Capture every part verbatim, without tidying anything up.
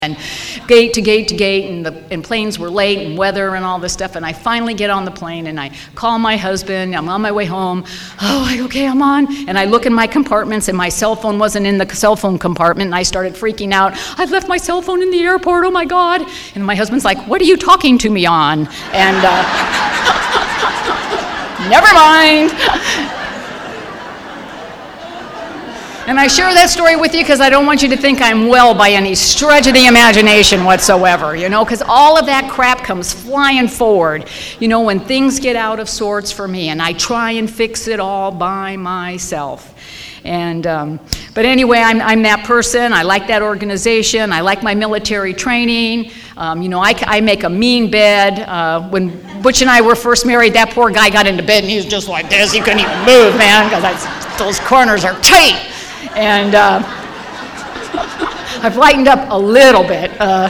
and gate to gate to gate, and the and planes were late, and weather and all this stuff, and I finally get on the plane, and I call my husband. I'm on my way home. Oh, I, okay, I'm on, and I look in my compartments, and my cell phone wasn't in the cell phone compartment, and I started freaking out. I've left my cell phone in the airport, oh my God. And my husband's like, what are you talking to me on? And uh, never mind. And I share that story with you because I don't want you to think I'm well by any stretch of the imagination whatsoever, you know, because all of that crap comes flying forward, you know, when things get out of sorts for me, and I try and fix it all by myself. And, um, but anyway, I'm, I'm that person. I like that organization. I like my military training. Um, you know, I, I make a mean bed. Uh, when Butch and I were first married, that poor guy got into bed and he was just like this. He couldn't even move, man, because those corners are tight. And uh, I've lightened up a little bit. Uh,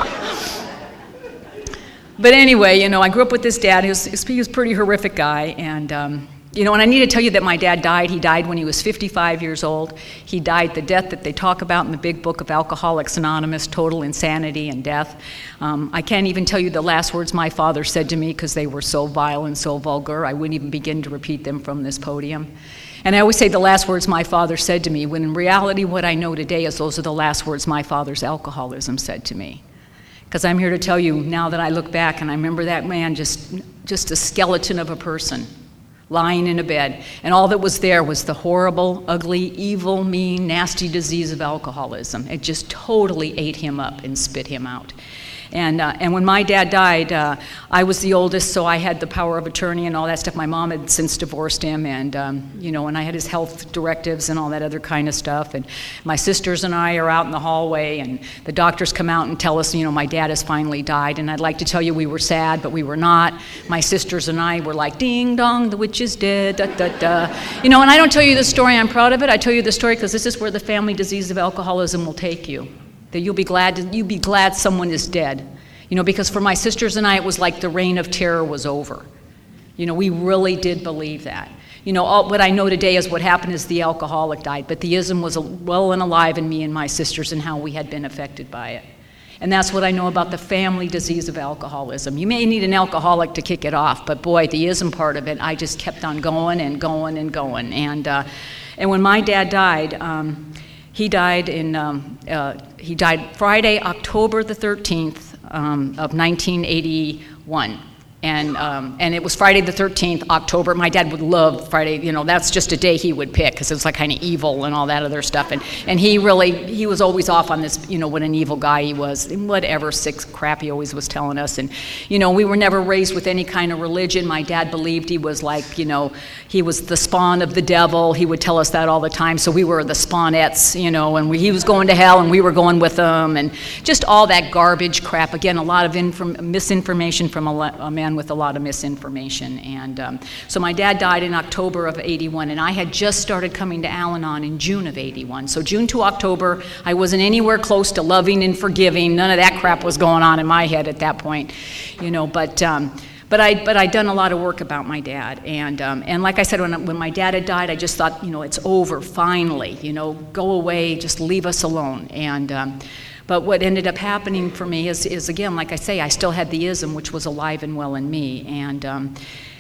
but anyway, you know, I grew up with this dad. He was, he was a pretty horrific guy. And, um, you know, and I need to tell you that my dad died. He died when he was fifty-five years old. He died the death that they talk about in the big book of Alcoholics Anonymous, total insanity and death. Um, I can't even tell you the last words my father said to me because they were so vile and so vulgar. I wouldn't even begin to repeat them from this podium. And I always say the last words my father said to me, when in reality what I know today is those are the last words my father's alcoholism said to me. Because I'm here to tell you now that I look back and I remember that man just, just a skeleton of a person lying in a bed. And all that was there was the horrible, ugly, evil, mean, nasty disease of alcoholism. It just totally ate him up and spit him out. And uh, and when my dad died, uh, I was the oldest, so I had the power of attorney and all that stuff. My mom had since divorced him, and um, you know, and I had his health directives and all that other kind of stuff. And my sisters and I are out in the hallway, and the doctors come out and tell us, you know, my dad has finally died. And I'd like to tell you we were sad, but we were not. My sisters and I were like, ding dong, the witch is dead, da da da. You know, and I don't tell you the story, I'm proud of it. I tell you the story because this is where the family disease of alcoholism will take you. That you'll be glad to, you'll be glad someone is dead. You know, because for my sisters and I, it was like the reign of terror was over. You know, we really did believe that. You know, all, what I know today is what happened is the alcoholic died, but the ism was well and alive in me and my sisters and how we had been affected by it. And that's what I know about the family disease of alcoholism. You may need an alcoholic to kick it off, but boy, the ism part of it, I just kept on going and going and going. And uh, and when my dad died, um, he died in um, uh, he died Friday, October the thirteenth. Um, of nineteen eighty-one. And um, and it was Friday the thirteenth, October. My dad would love Friday, you know, that's just a day he would pick because it was like kind of evil and all that other stuff. And and he really, he was always off on this, you know, what an evil guy he was, and whatever sick crap he always was telling us. And, you know, we were never raised with any kind of religion. My dad believed he was like, you know, he was the spawn of the devil. He would tell us that all the time. So we were the spawnettes, you know, and we, he was going to hell and we were going with him. And just all that garbage crap. Again, a lot of inform- misinformation from a, a man with a lot of misinformation. And um, so my dad died in October of eighty-one, and I had just started coming to Al-Anon in June of eighty-one. So June to October, I wasn't anywhere close to loving and forgiving. None of that crap was going on in my head at that point, you know, but um, But I, but I'd done a lot of work about my dad, and um, and like I said, when when my dad had died, I just thought, you know, it's over finally, you know, go away, just leave us alone. And um, but what ended up happening for me is is again, like I say, I still had the ism, which was alive and well in me, and um,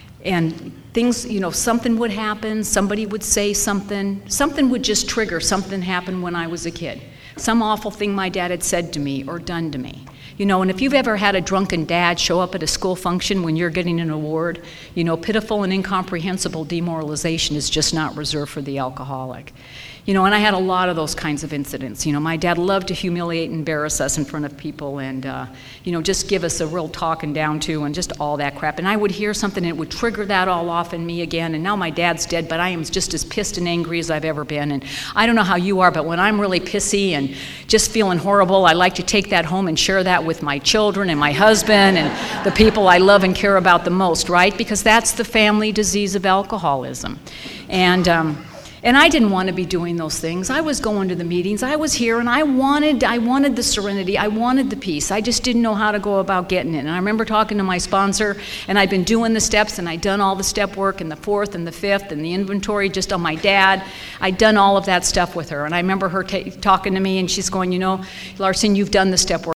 and things, you know, something would happen, somebody would say something, something would just trigger something happened when I was a kid, some awful thing my dad had said to me or done to me. You know, and if you've ever had a drunken dad show up at a school function when you're getting an award, you know, pitiful and incomprehensible demoralization is just not reserved for the alcoholic. You know, and I had a lot of those kinds of incidents. You know, my dad loved to humiliate and embarrass us in front of people and, uh, you know, just give us a real talking down to and just all that crap. And I would hear something and it would trigger that all off in me again. And now my dad's dead, but I am just as pissed and angry as I've ever been. And I don't know how you are, but when I'm really pissy and just feeling horrible, I like to take that home and share that with my children and my husband and the people I love and care about the most, right? Because that's the family disease of alcoholism. And, um, And I didn't want to be doing those things. I was going to the meetings. I was here, and I wanted I wanted the serenity. I wanted the peace. I just didn't know how to go about getting it. And I remember talking to my sponsor, and I'd been doing the steps, and I'd done all the step work, and the fourth and the fifth, and the inventory just on my dad. I'd done all of that stuff with her. And I remember her ta- talking to me, and she's going, you know, Larson, you've done the step work.